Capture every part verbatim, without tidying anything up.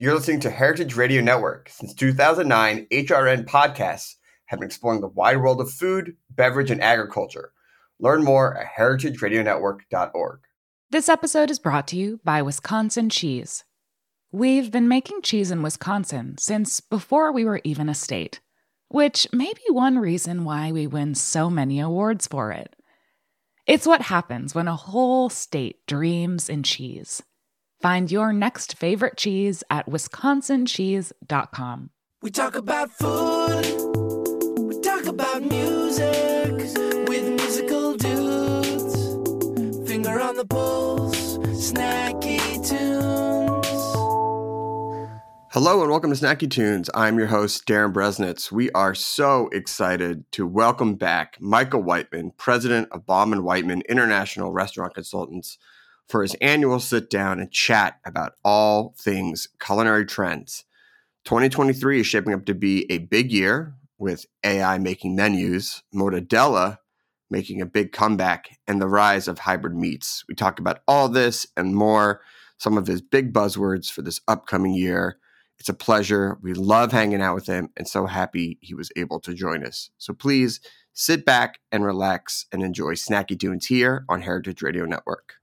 You're listening to Heritage Radio Network. Since two thousand nine, H R N podcasts have been exploring the wide world of food, beverage, and agriculture. Learn more at heritage radio network dot org. This episode is brought to you by Wisconsin Cheese. We've been making cheese in Wisconsin since before we were even a state, which may be one reason why we win so many awards for it. It's what happens when a whole state dreams in cheese. Find your next favorite cheese at wisconsin cheese dot com. We talk about food, we talk about music, with musical dudes, finger on the pulse, snacky tunes. Hello and welcome to Snacky Tunes. I'm your host, Darren Bresnitz. We are so excited to welcome back Michael Whiteman, president of Baughman Whiteman International Restaurant Consultants, for his annual sit down and chat about all things culinary trends. twenty twenty-three is shaping up to be a big year with A I making menus, mortadella making a big comeback, and the rise of hybrid meats. We talk about all this and more, some of his big buzzwords for this upcoming year. It's a pleasure. We love hanging out with him and so happy he was able to join us. So please sit back and relax and enjoy Snacky Tunes here on Heritage Radio Network.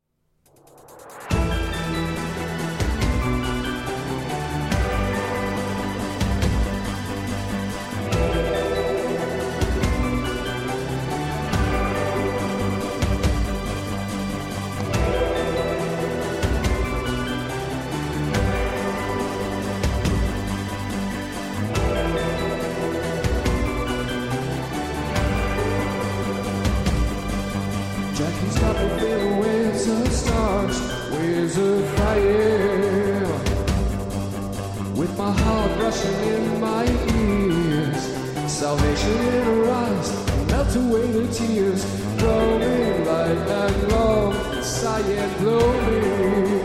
Jackie's got me feeling waves of stars, waves of fire, with my heart rushing in my ears, salvation in her eyes, melt away the tears, blow me light and love, sigh and blow me.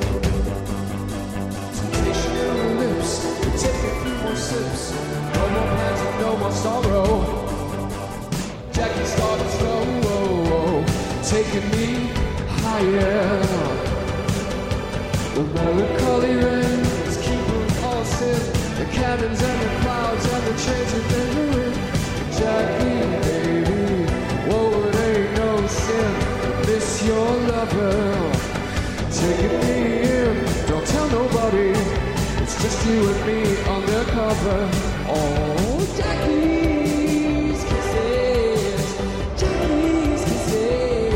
Temptation in her lips, we take a few more sips, no more plans and no more sorrow. Jackie started slow, taking me higher. The melancholy rain is keeping us in the cannons and the clouds and the trains of the Jackie, baby, whoa, it ain't no sin. Miss your lover, taking me in. Don't tell nobody, it's just you and me undercover. Oh, Jackie's kisses, Jackie's kisses.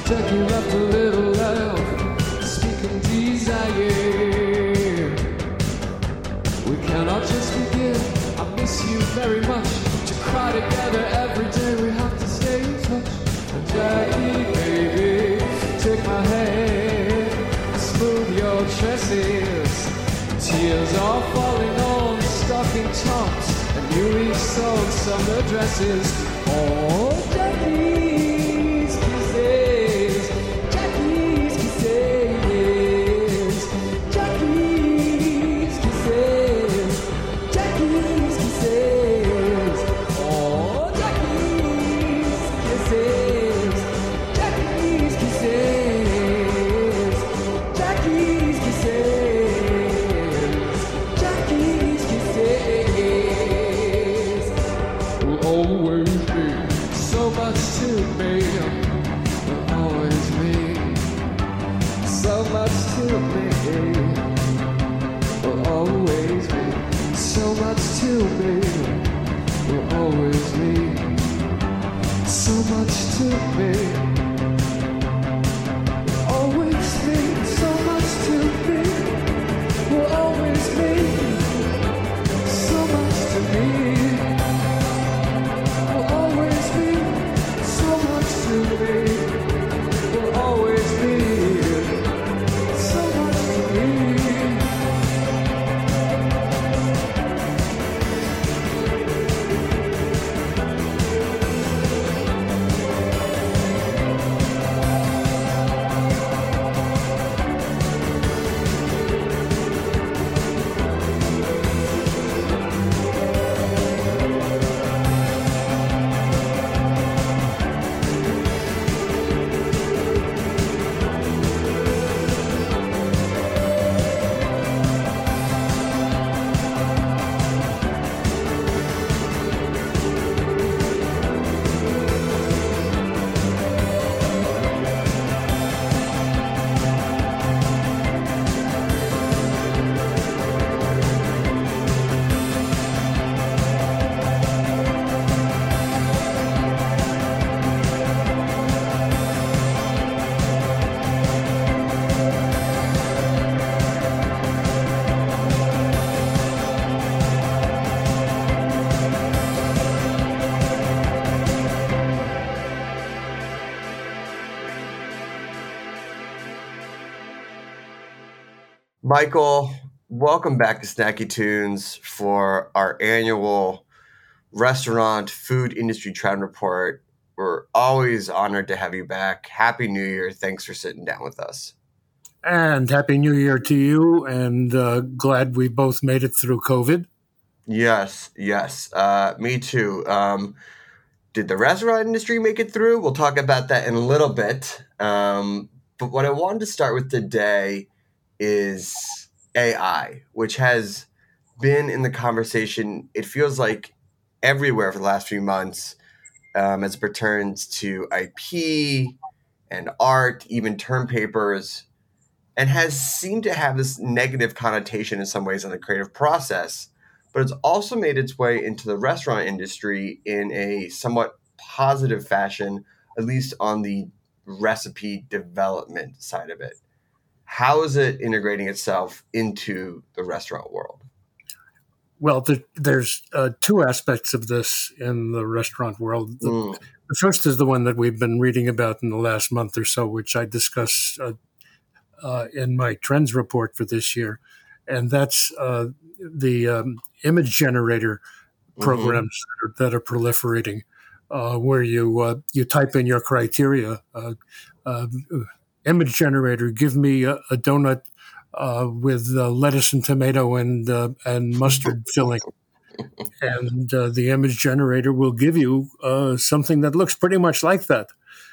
Jackie left a little laugh, speaking desire. We cannot just begin. I miss you very much. To cry together every day, we have to stay in touch. And Jackie, baby, take my hand, smooth your tresses. Tears are falling on stocking tops and newly sewn summer dresses. Oh, Jackie's kisses, Jackie's kisses, Jackie's kisses, Jackie's kisses. Oh, Jackie's kisses, Jackie's kisses, Jackie's kisses, Jackie's kisses. Will always be so much to me. Will always be so much to me. Will always be so much to me. Will always be so much to me. Will always be so much to me. Will always be so much to me. Will always be so much to me. Will always be so much to me. Michael, welcome back to Snacky Tunes for our annual restaurant food industry trend report. We're always honored to have you back. Happy New Year. Thanks for sitting down with us. And Happy New Year to you, and uh, glad we both made it through COVID. Yes, yes. Uh, me too. Um, did the restaurant industry make it through? We'll talk about that in a little bit. Um, but what I wanted to start with today is A I, which has been in the conversation, it feels like, everywhere for the last few months um, as it pertains to I P and art, even term papers, and has seemed to have this negative connotation in some ways on the creative process. But it's also made its way into the restaurant industry in a somewhat positive fashion, at least on the recipe development side of it. How is it integrating itself into the restaurant world? Well, the, there's uh, two aspects of this in the restaurant world. The, Mm. the first is the one that we've been reading about in the last month or so, which I discuss uh, uh, in my trends report for this year. And that's uh, the um, image generator programs mm-hmm. that, are, that are proliferating, uh, where you uh, you type in your criteria. Uh, uh, image generator, give me a, a donut uh, with uh, lettuce and tomato and uh, and mustard filling. And uh, the image generator will give you uh, something that looks pretty much like that.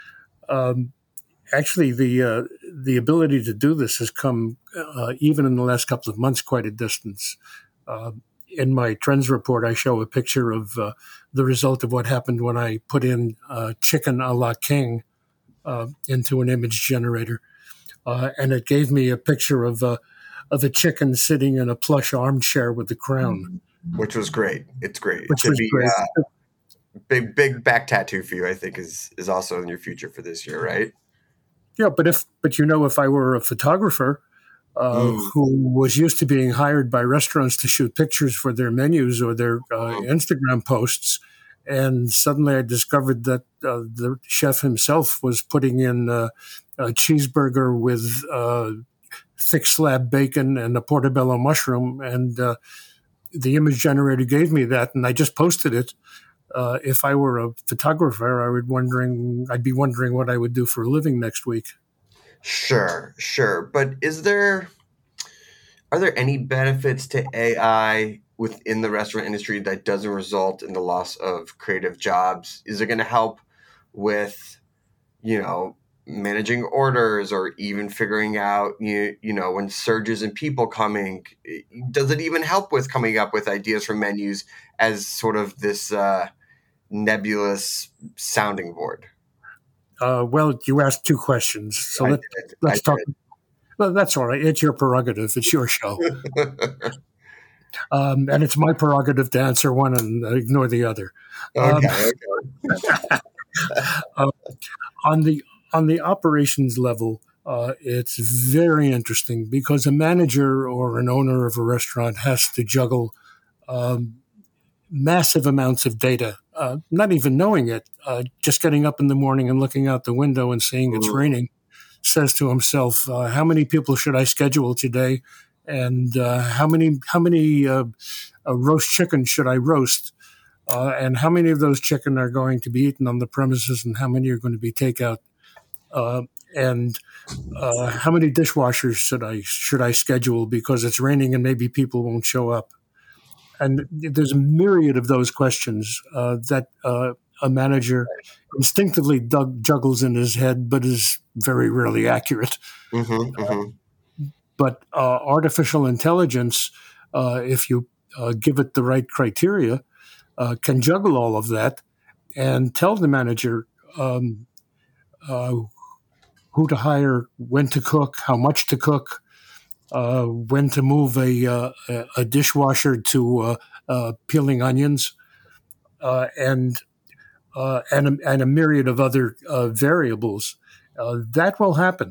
Um, actually, the uh, the ability to do this has come, uh, even in the last couple of months, quite a distance. Uh, in my trends report, I show a picture of uh, the result of what happened when I put in uh, chicken a la king uh, into an image generator. Uh, and it gave me a picture of, uh, of a chicken sitting in a plush armchair with the crown. Which was great. It's great. Which it was be, great. Uh, big, big back tattoo for you, I think, is is also in your future for this year, right? Yeah, but if but you know, if I were a photographer uh, Mm. who was used to being hired by restaurants to shoot pictures for their menus or their uh, Instagram posts, and suddenly I discovered that uh, the chef himself was putting in uh, a cheeseburger with uh, thick slab bacon and a portobello mushroom, and uh, the image generator gave me that, and I just posted it. Uh, if I were a photographer, I would wondering I'd be wondering what I would do for a living next week. Sure, sure. But is there are there any benefits to A I within the restaurant industry that doesn't result in the loss of creative jobs? Is it going to help with, you know, managing orders or even figuring out, you, you know, when surges in people coming? Does it even help with coming up with ideas for menus as sort of this uh, nebulous sounding board? Uh, well, you asked two questions, so I let, did. let's I talk. Well, that's all right. It's your prerogative. It's your show. Um, and it's my prerogative to answer one and ignore the other. Um, Okay, okay. uh, on the on the operations level, uh, it's very interesting because a manager or an owner of a restaurant has to juggle um, massive amounts of data, uh, not even knowing it. Uh, just getting up in the morning and looking out the window and seeing it's Mm. raining, says to himself, uh, "How many people should I schedule today? And uh, how many how many uh, uh, roast chicken should I roast? Uh, and how many of those chicken are going to be eaten on the premises, and how many are going to be takeout? Uh, and uh, how many dishwashers should I should I schedule because it's raining and maybe people won't show up?" And there's a myriad of those questions uh, that uh, a manager instinctively dug, juggles in his head, but is very rarely accurate. Mhm, mhm. But uh, artificial intelligence, uh, if you uh, give it the right criteria, uh, can juggle all of that and tell the manager um, uh, who to hire, when to cook, how much to cook, uh, when to move a, uh, a dishwasher to uh, uh, peeling onions, uh, and uh, and a, and a myriad of other uh, variables. Uh, that will happen,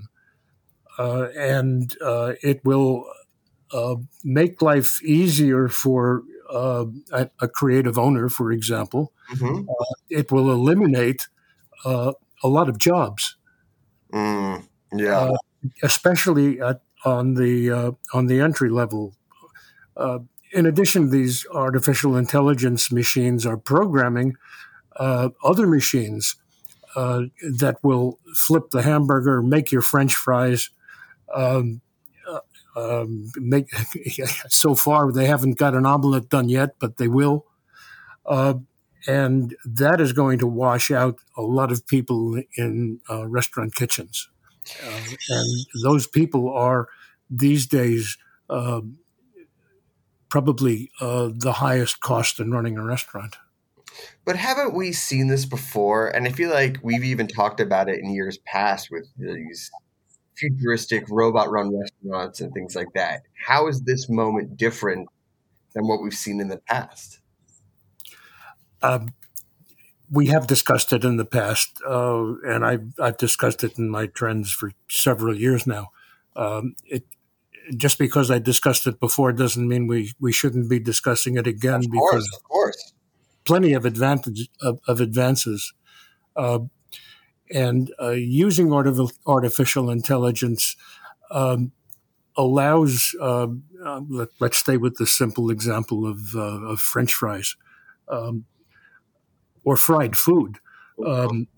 uh, and uh, it will uh, make life easier for uh, a, a creative owner, for example. Mhm. Uh, it will eliminate uh, a lot of jobs, Mm, yeah. uh, especially at, on the uh, on the entry level. Uh, in addition, these artificial intelligence machines are programming uh, other machines uh, that will flip the hamburger, make your French fries. Um, uh, um, make so far they haven't got an omelet done yet, but they will. Uh, and that is going to wash out a lot of people in uh, restaurant kitchens. Uh, and those people are these days uh, probably uh, the highest cost in running a restaurant. But haven't we seen this before? And I feel like we've even talked about it in years past with these futuristic robot-run restaurants and things like that. How is this moment different than what we've seen in the past? Um, we have discussed it in the past, uh, and I've, I've discussed it in my trends for several years now. Um, it just because I discussed it before doesn't mean we, we shouldn't be discussing it again. Of course, because of course. plenty of advantage of, of advances, uh, and uh, using artiv- artificial intelligence um, allows. Uh, uh, let, let's stay with the simple example of, uh, of French fries um, or fried food. Um,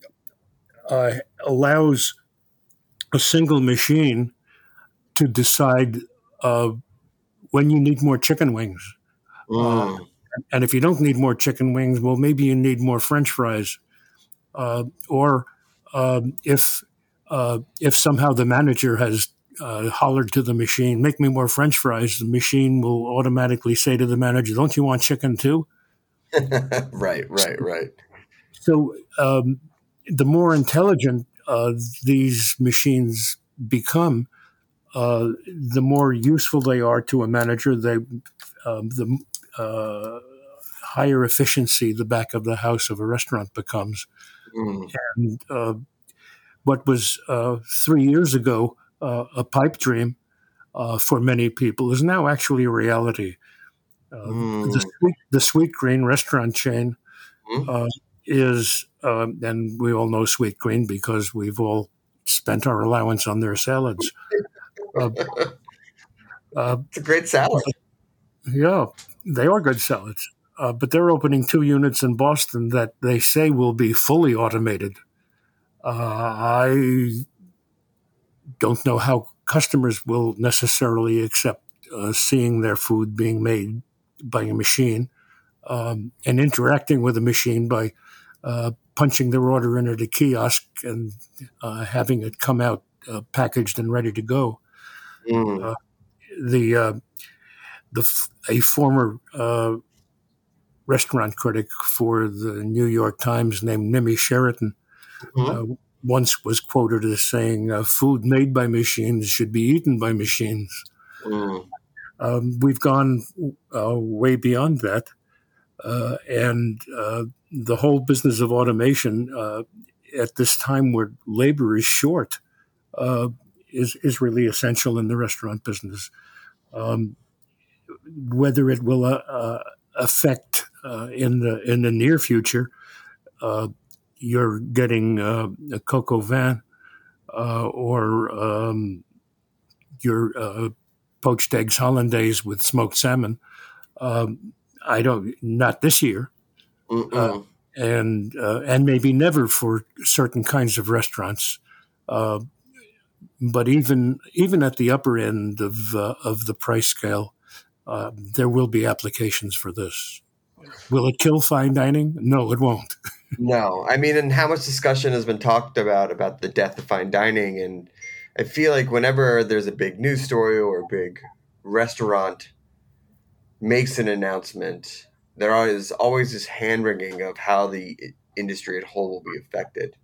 uh, allows a single machine to decide uh, when you need more chicken wings. Mm. Uh, and if you don't need more chicken wings, well, maybe you need more French fries. Uh, or um, if uh, if somehow the manager has uh, hollered to the machine, "Make me more French fries," the machine will automatically say to the manager, "Don't you want chicken too?" Right, right, right. So um, the more intelligent uh, these machines become, uh, the more useful they are to a manager. They um, the uh, higher efficiency the back of the house of a restaurant becomes. Mm. And uh, what was uh, three years ago uh, a pipe dream uh, for many people is now actually a reality. Uh, Mm. the, Sweet, the Sweet Green restaurant chain Mm. uh, is, uh, and we all know Sweet Green because we've all spent our allowance on their salads. Uh, uh, It's a great salad. yeah, they are good salads. Uh, but they're opening two units in Boston that they say will be fully automated. Uh, I don't know how customers will necessarily accept uh, seeing their food being made by a machine um, and interacting with a machine by uh, punching their order in at a kiosk and uh, having it come out uh, packaged and ready to go. Mm. Uh, the uh, the f- a former uh, restaurant critic for the New York Times named Nimi Sheraton Mhm. uh, once was quoted as saying, uh, "Food made by machines should be eaten by machines." Mm. Um, we've gone uh, way beyond that, uh, and uh, the whole business of automation uh, at this time where labor is short uh, is is really essential in the restaurant business. Um, whether it will uh, uh, affect uh, in the in the near future, uh, you're getting uh, a coq au vin uh, or um, your uh, poached eggs hollandaise with smoked salmon. Um, I don't, not this year, uh, Mm-mm. and uh, and maybe never for certain kinds of restaurants. Uh, but even even at the upper end of uh, of the price scale, uh, there will be applications for this. Will it kill fine dining? No, it won't. No, I mean, and how much discussion has been talked about about the death of fine dining, and I feel like whenever there's a big news story or a big restaurant makes an announcement, there is always this hand wringing of how the i- industry at whole will be affected.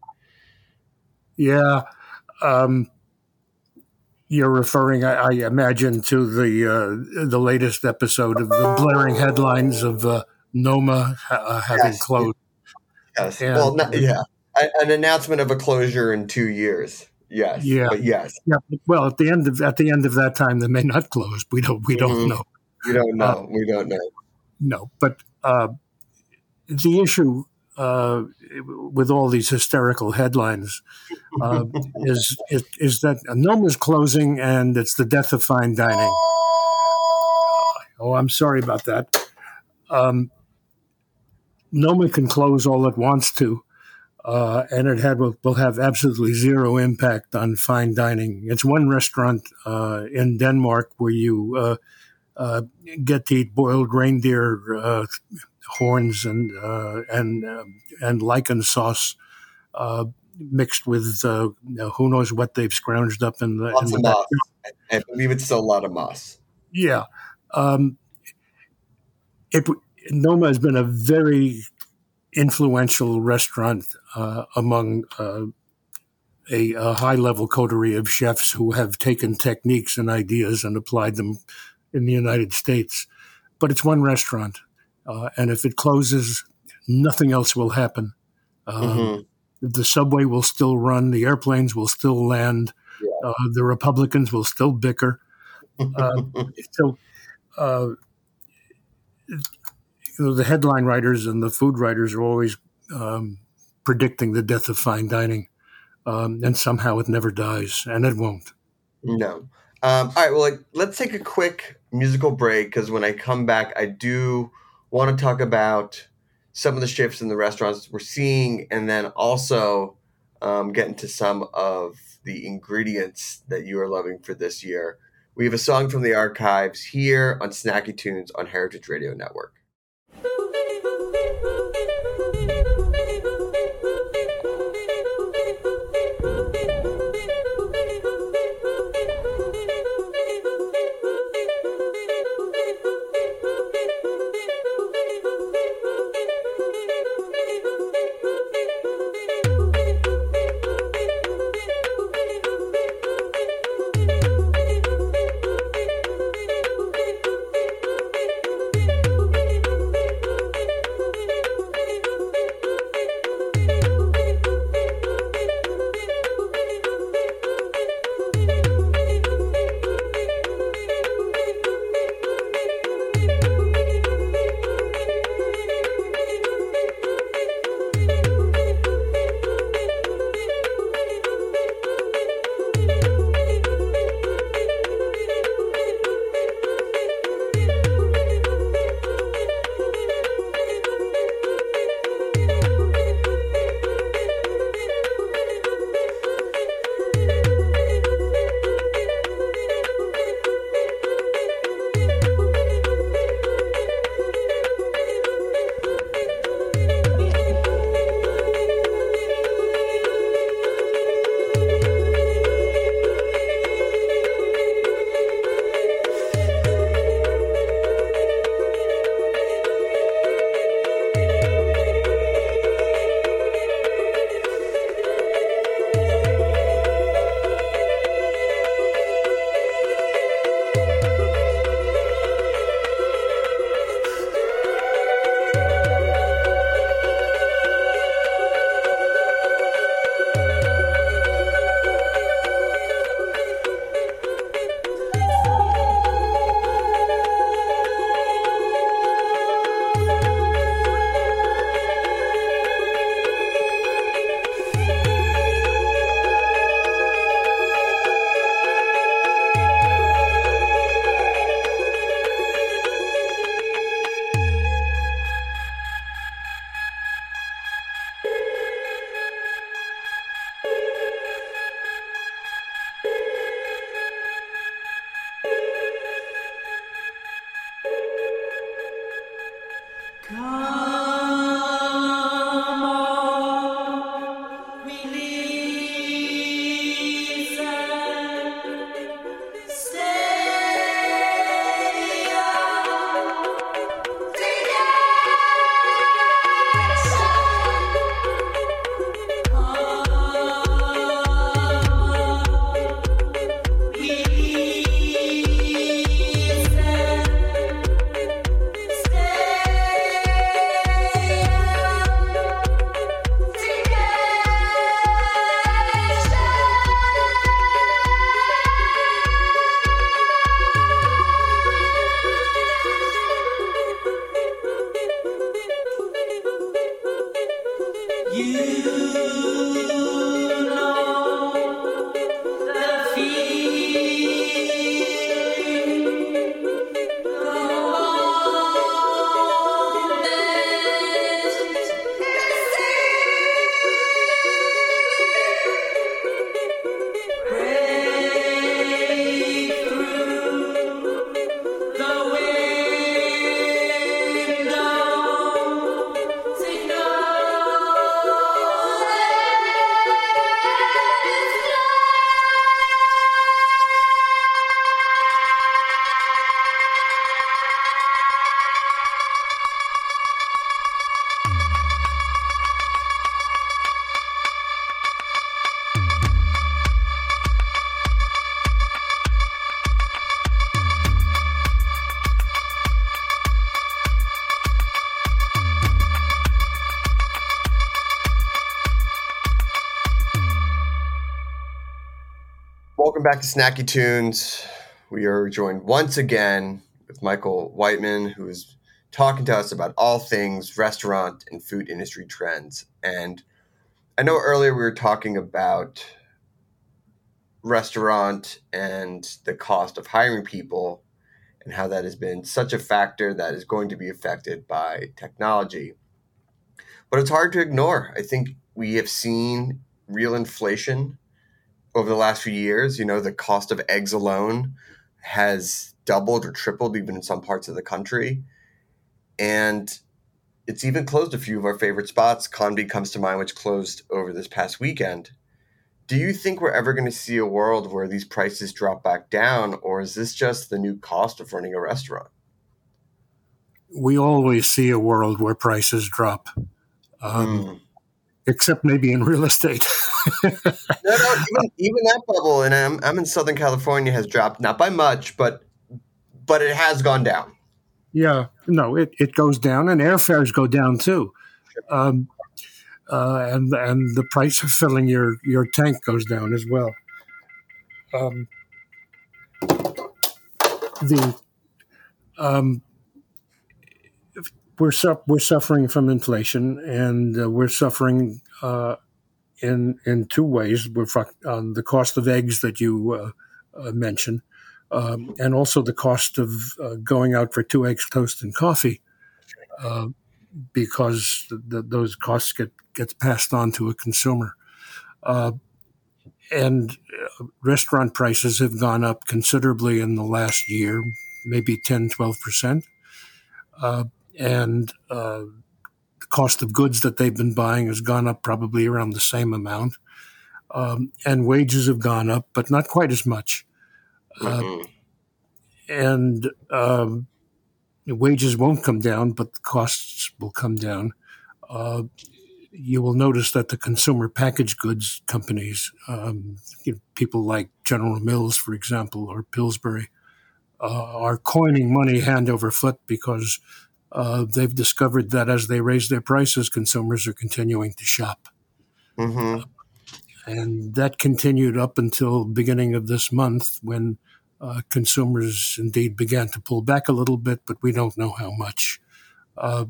Yeah. Um, you're referring, I, I imagine, to the uh, the latest episode of the blaring headlines of uh, Noma uh, having Yes. closed. Yes. And- well, not, yeah, A- an announcement of a closure in two years. Yes. Yeah. But yes, Yeah. Well, at the end of at the end of that time, they may not close. We don't. We don't Mhm. know. we don't know. Uh, we don't know. No, but uh, the issue uh, with all these hysterical headlines uh, is, is is that Noma's closing and it's the death of fine dining. Oh, I'm sorry about that. Um, Noma can close all it wants to, uh, and it had will, will have absolutely zero impact on fine dining. It's one restaurant uh, in Denmark where you uh, uh, get to eat boiled reindeer uh, horns and uh, and um, and lichen sauce uh, mixed with uh, you know, who knows what they've scrounged up in the, in Lots the of back. moss. I I believe it's still a lot of moss. Yeah. Um, it, Noma has been a very influential restaurant uh, among uh, a, a high-level coterie of chefs who have taken techniques and ideas and applied them in the United States. But it's one restaurant, uh, and if it closes, nothing else will happen. Um, Mhm. The subway will still run, the airplanes will still land, Yeah. uh, the Republicans will still bicker. Uh, so, uh, you know, the headline writers and the food writers are always um, predicting the death of fine dining, um, and somehow it never dies, and it won't. No. Um, all right. Well, like, let's take a quick musical break because when I come back, I do want to talk about some of the shifts in the restaurants we're seeing, and then also um, get into some of the ingredients that you are loving for this year. We have a song from the archives here on Snacky Tunes on Heritage Radio Network. Thank you. Welcome back to Snacky Tunes. We are joined once again with Michael Whiteman, who is talking to us about all things restaurant and food industry trends. And I know earlier we were talking about restaurant and the cost of hiring people and how that has been such a factor that is going to be affected by technology. But it's hard to ignore. I think we have seen real inflation over the last few years. You know, the cost of eggs alone has doubled or tripled even in some parts of the country. And it's even closed a few of our favorite spots. Conby comes to mind, which closed over this past weekend. Do you think we're ever going to see a world where these prices drop back down, or is this just the new cost of running a restaurant? We always see a world where prices drop, um, mm. except maybe in real estate. no, no, even, even that bubble, and I'm, I'm in Southern California, has dropped, not by much, but but it has gone down. Yeah, no, it, it goes down, and airfares go down too. Um, uh, and and the price of filling your, your tank goes down as well. Um, the um, we're su- we're suffering from inflation, and uh, we're suffering uh, in in two ways. We're on the cost of eggs that you uh, uh, mentioned, um, and also the cost of uh, going out for two eggs, toast, and coffee, uh, because the, the, those costs get gets passed on to a consumer. Uh, and uh, restaurant prices have gone up considerably in the last year, maybe ten, twelve percent. Uh, and uh, the cost of goods that they've been buying has gone up probably around the same amount. Um, and wages have gone up, but not quite as much. Mm-hmm. Uh, and um, wages won't come down, but the costs will come down. Uh, you will notice that the consumer packaged goods companies, um, you know, people like General Mills, for example, or Pillsbury, uh, are coining money hand over foot because uh, they've discovered that as they raise their prices, consumers are continuing to shop. Mm-hmm. Uh, and that continued up until the beginning of this month when uh, consumers indeed began to pull back a little bit, but we don't know how much. Uh,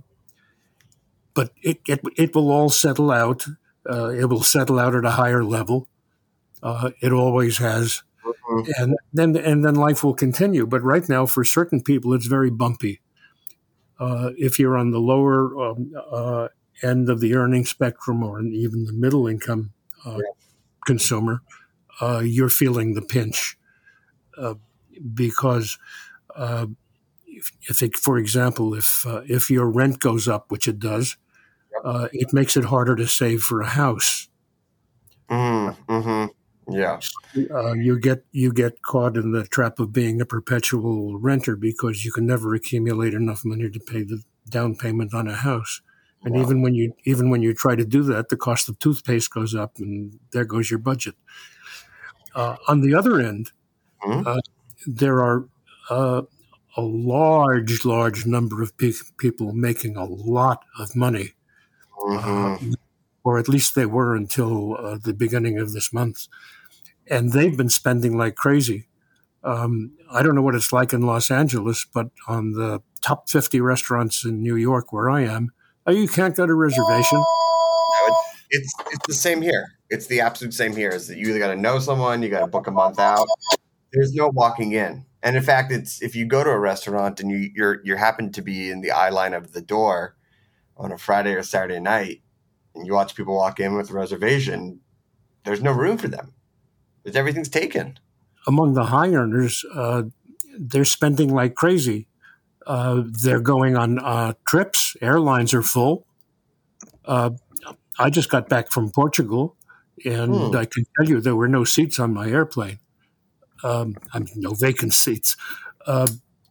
But it, it it will all settle out. Uh, it will settle out at a higher level. Uh, it always has, mm-hmm. and then and then life will continue. But right now, for certain people, it's very bumpy. Uh, if you're on the lower um, uh, end of the earning spectrum, or even the middle income uh, yeah. consumer, uh, you're feeling the pinch uh, because. Uh, If, if it, for example, if uh, if your rent goes up, which it does, uh, it makes it harder to save for a house. Mm, mm-hmm. Yeah, uh, you get you get caught in the trap of being a perpetual renter because you can never accumulate enough money to pay the down payment on a house. And wow. even when you even when you try to do that, the cost of toothpaste goes up, and there goes your budget. Uh, on the other end, mm-hmm. uh, there are. Uh, a large, large number of pe- people making a lot of money, mm-hmm. uh, or at least they were until uh, the beginning of this month. And they've been spending like crazy. Um, I don't know what it's like in Los Angeles, but on the top fifty restaurants in New York where I am, oh, you can't get a reservation. No, it's, it's the same here. It's the absolute same here. Is that you either got to know someone, you got to book a month out. There's no walking in. And in fact, it's if you go to a restaurant and you you're you happen to be in the eye line of the door on a Friday or Saturday night, and you watch people walk in with a reservation, there's no room for them. Because everything's taken. Among the high earners, uh, they're spending like crazy. Uh, they're going on uh, trips. Airlines are full. Uh, I just got back from Portugal, and hmm. I can tell you there were no seats on my airplane. Um, I mean, no vacant seats. Uh,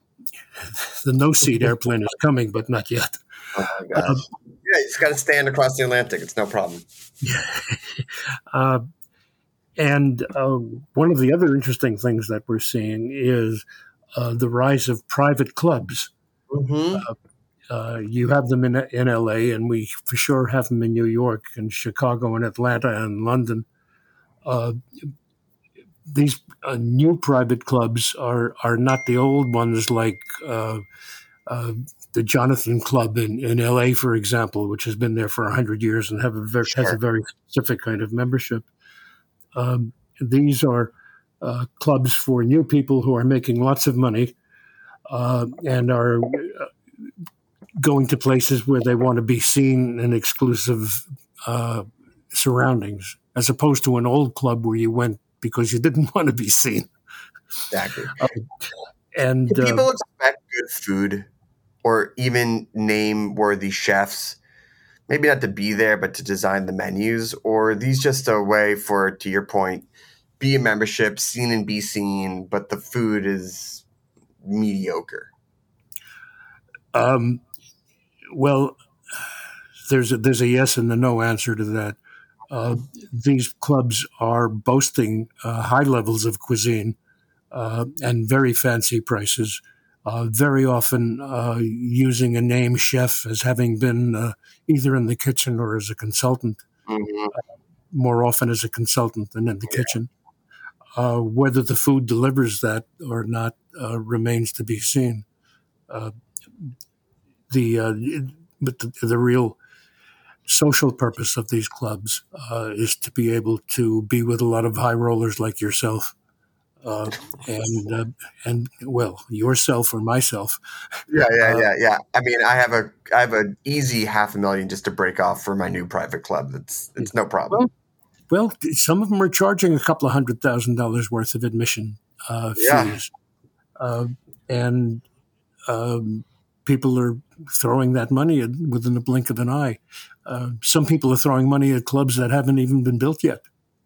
the no-seat airplane is coming, but not yet. Oh, my gosh. Um, yeah, you just got to stand across the Atlantic. It's no problem. Yeah. uh, and uh, one of the other interesting things that we're seeing is uh, the rise of private clubs. Mm-hmm. Uh, uh, you have them in, in L A, and we for sure have them in New York and Chicago and Atlanta and London. Uh, these uh, new private clubs are are not the old ones like uh, uh, the Jonathan Club in, in L A, for example, which has been there for a hundred years and have a very, Sure. has a very specific kind of membership. Um, these are uh, clubs for new people who are making lots of money uh, and are uh, going to places where they want to be seen in exclusive uh, surroundings, as opposed to an old club where you went because you didn't want to be seen. Exactly. Uh, and Do people uh, expect good food or even name-worthy chefs, maybe not to be there, but to design the menus? Or are these just a way for, to your point, be a membership, seen and be seen, but the food is mediocre? Um, well, there's a, there's a yes and a no answer to that. Uh, these clubs are boasting uh, high levels of cuisine uh, and very fancy prices, uh, very often uh, using a name chef as having been uh, either in the kitchen or as a consultant, Mm-hmm. more often as a consultant than in the kitchen. Uh, whether the food delivers that or not uh, remains to be seen. Uh, the uh, but the, the real social purpose of these clubs uh, is to be able to be with a lot of high rollers like yourself, uh, and uh, and well, yourself or myself. Yeah, yeah, Uh, yeah, yeah. I mean, I have a, I have an easy half a million just to break off for my new private club. That's, it's no problem. Well, some of them are charging a couple of hundred thousand dollars worth of admission uh, Yeah. fees, uh, and um, people are throwing that money at, within the blink of an eye. Uh, some people are throwing money at clubs that haven't even been built yet.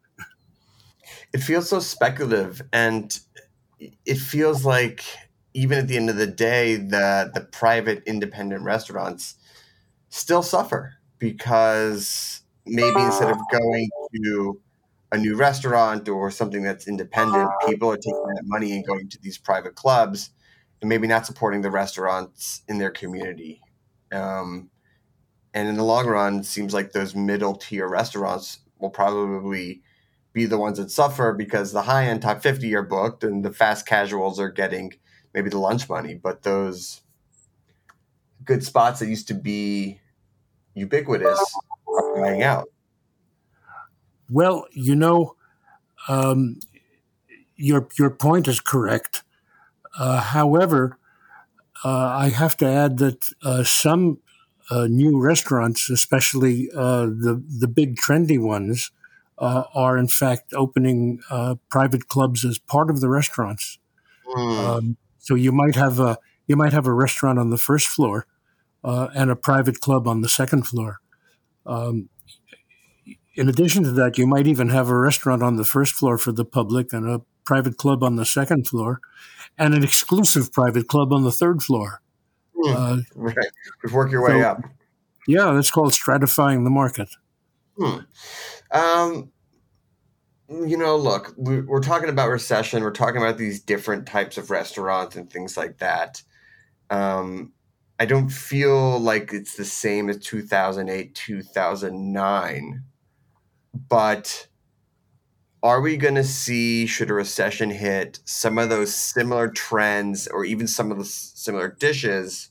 It feels so speculative, and it feels like even at the end of the day, the the private independent restaurants still suffer because maybe instead of going to a new restaurant or something that's independent, people are taking that money and going to these private clubs and maybe not supporting the restaurants in their community. Um, and in the long run, it seems like those middle tier restaurants will probably be the ones that suffer because the high end top fifty are booked and the fast casuals are getting maybe the lunch money. But those good spots that used to be ubiquitous are dying out. Well, you know, um, your your point is correct. Uh, however, uh, I have to add that uh, some uh, new restaurants, especially uh, the the big trendy ones, uh, are in fact opening uh, private clubs as part of the restaurants. Mm. Um, so you might have a you might have a restaurant on the first floor uh, and a private club on the second floor. Um, in addition to that, you might even have a restaurant on the first floor for the public and a private club on the second floor, and an exclusive private club on the third floor. Mm. Uh, Right. Just work your way so- up. yeah, that's called stratifying the market. Hmm. Um, you know, look, we- we're talking about recession. We're talking about these different types of restaurants and things like that. Um, I don't feel like it's the same as two thousand eight, two thousand nine. But are we going to see, should a recession hit, some of those similar trends or even some of the s- similar dishes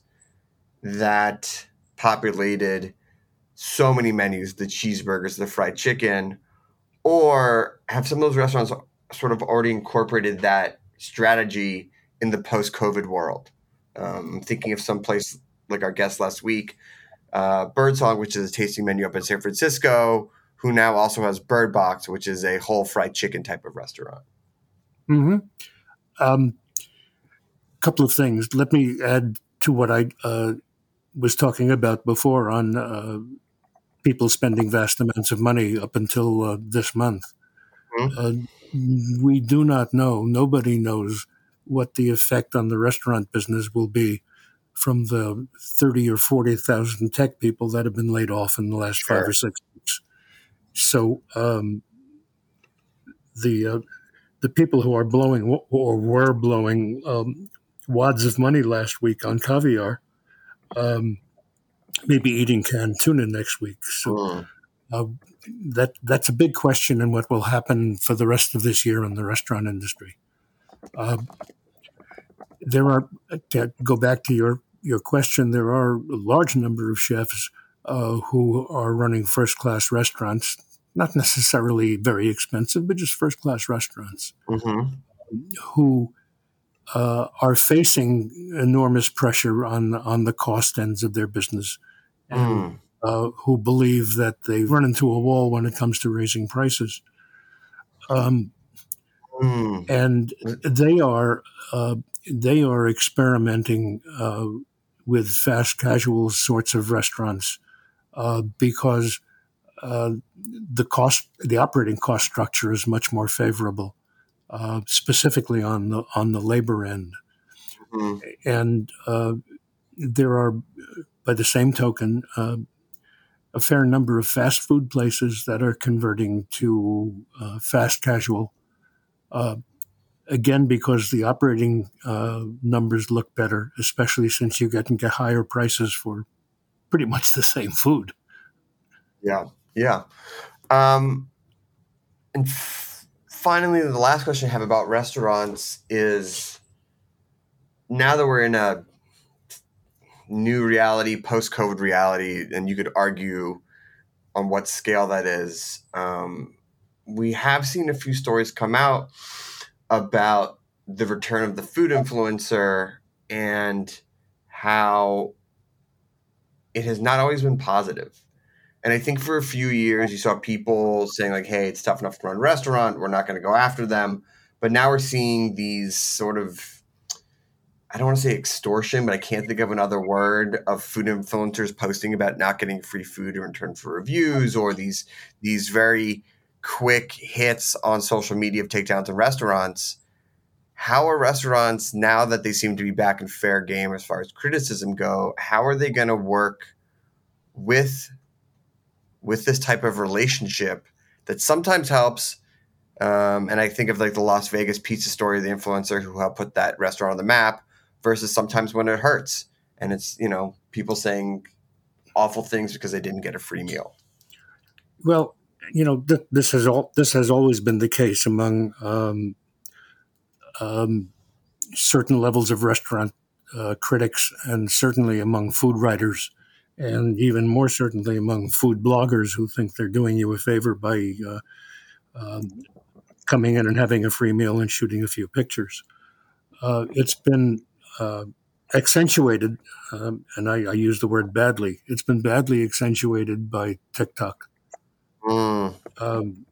that populated so many menus, the cheeseburgers, the fried chicken, or have some of those restaurants sort of already incorporated that strategy in the post-COVID world? Um, I'm thinking of some place like our guest last week, uh, Birdsong, which is a tasting menu up in San Francisco, who now also has Bird Box, which is a whole fried chicken type of restaurant. Mm-hmm. Um, couple of things. Let me add to what I uh, was talking about before on uh, people spending vast amounts of money up until uh, this month. Mhm. Uh, we do not know, nobody knows what the effect on the restaurant business will be from the thirty or forty thousand tech people that have been laid off in the last Sure. five or six weeks. So um, the uh, the people who are blowing or were blowing um, wads of money last week on caviar um, may be eating canned tuna next week. So Mm. uh, that that's a big question in what will happen for the rest of this year in the restaurant industry. Uh, there are, to go back to your, your question, there are a large number of chefs uh, who are running first-class restaurants, not necessarily very expensive, but just first-class restaurants, mm-hmm. who uh, are facing enormous pressure on, on the cost ends of their business, and mm. uh, who believe that they run into a wall when it comes to raising prices. Um, mm. And they are uh, they are experimenting uh, with fast casual sorts of restaurants uh, because uh, the cost, the operating cost structure is much more favorable, uh, specifically on the on the labor end. Mm. And uh, there are, by the same token, uh, a fair number of fast food places that are converting to uh, fast casual, uh, again, because the operating uh, numbers look better, especially since you get, can get higher prices for pretty much the same food. Yeah, yeah. Um, and f- finally, the last question I have about restaurants is, now that we're in a new reality, post-COVID reality, and you could argue on what scale that is, um, we have seen a few stories come out about the return of the food influencer and how it has not always been positive. And I think for a few years you saw people saying like, hey, it's tough enough to run a restaurant, we're not going to go after them. But now we're seeing these sort of, I don't want to say extortion, but I can't think of another word, of food influencers posting about not getting free food in return for reviews, or these these very quick hits on social media of takedowns in restaurants. How are restaurants, now that they seem to be back in fair game as far as criticism go, how are they going to work with with this type of relationship that sometimes helps? Um, and I think of like the Las Vegas pizza story, the influencer who helped put that restaurant on the map, versus sometimes when it hurts and it's, you know, people saying awful things because they didn't get a free meal. Well, you know, th- this has all this has always been the case among um, um, certain levels of restaurant uh, critics, and certainly among food writers, and even more certainly among food bloggers who think they're doing you a favor by uh, um, coming in and having a free meal and shooting a few pictures. Uh, it's been uh, accentuated, um, and I, I use the word badly. It's been badly accentuated by TikTok. Mm. Um,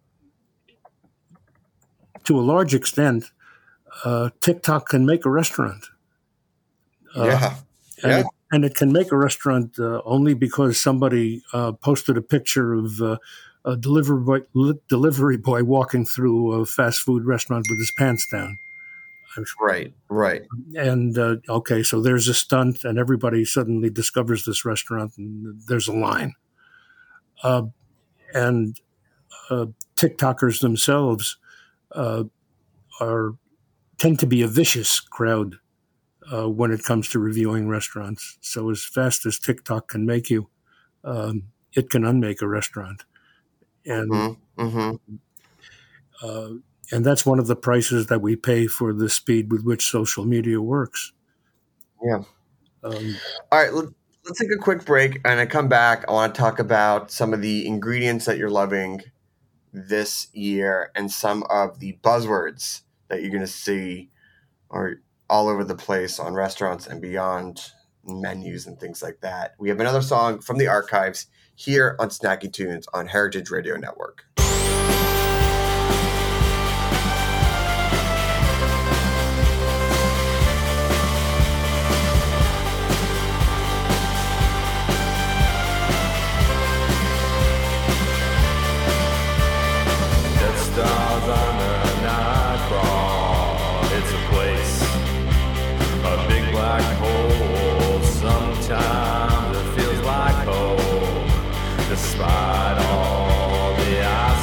to a large extent, uh, TikTok can make a restaurant. Uh, yeah. And, yeah. It, and it can make a restaurant uh, only because somebody uh, posted a picture of uh, a delivery boy, li- delivery boy walking through a fast food restaurant with his pants down. Right, right. And, uh, okay, so there's a stunt, and everybody suddenly discovers this restaurant, and there's a line. Uh, and uh, TikTokers themselves uh, are tend to be a vicious crowd uh, when it comes to reviewing restaurants. So as fast as TikTok can make you, um, it can unmake a restaurant. And mm-hmm, mm-hmm. Uh, and that's one of the prices that we pay for the speed with which social media works. Yeah. Um, All right, let, let's take a quick break. And I come back, I want to talk about some of the ingredients that you're loving this year and some of the buzzwords that you're going to see are all over the place on restaurants and beyond, menus and things like that. We have another song from the archives here on Snacky Tunes on Heritage Radio Network. Despite all the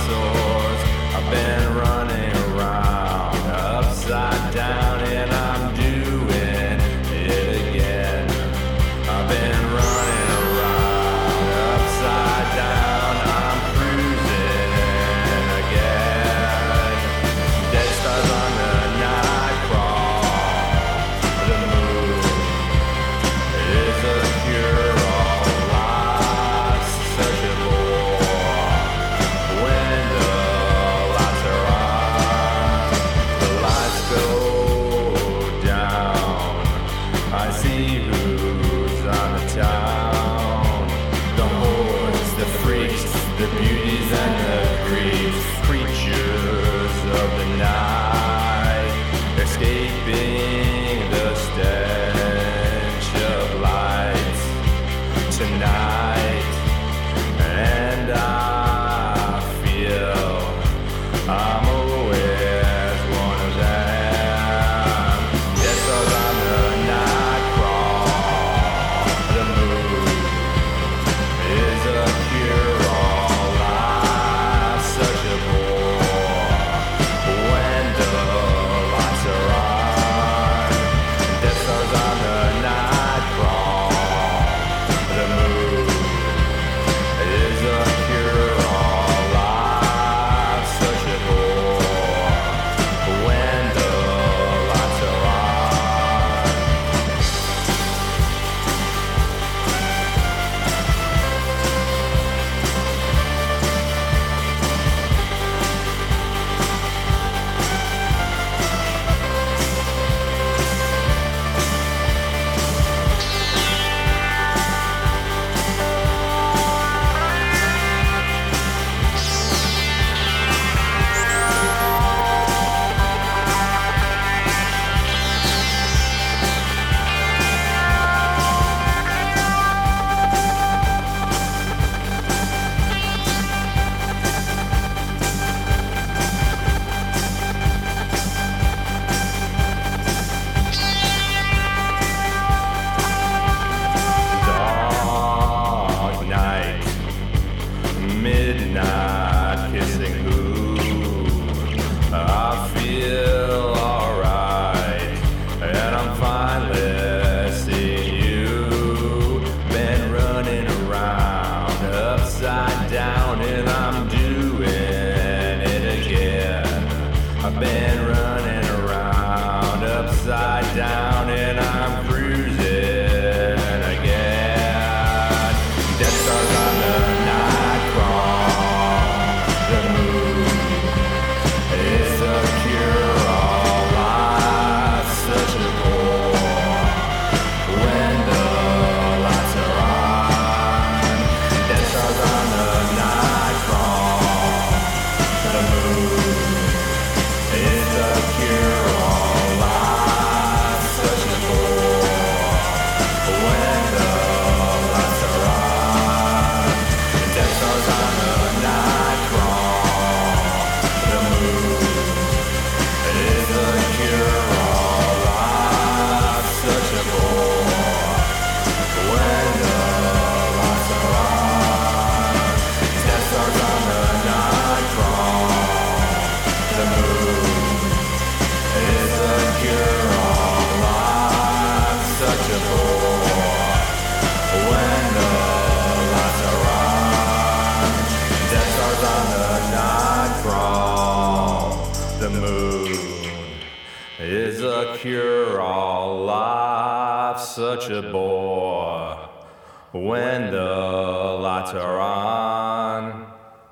down and I'm cruising again. Death stars on the night crawl. The moon is a cure all life, such a bore. When the lights are on, death stars on the night crawl. The moon is a cure all life, such a bore. When the lights are on, death stars on the night crawl. The moon is a cure all life, such a bore. When the lights are on, death stars on the night crawl. The moon is a cure all life, such a bore. When the lights are on, death stars on the night crawl. The moon is a cure all life, such a bore. When the lights are on.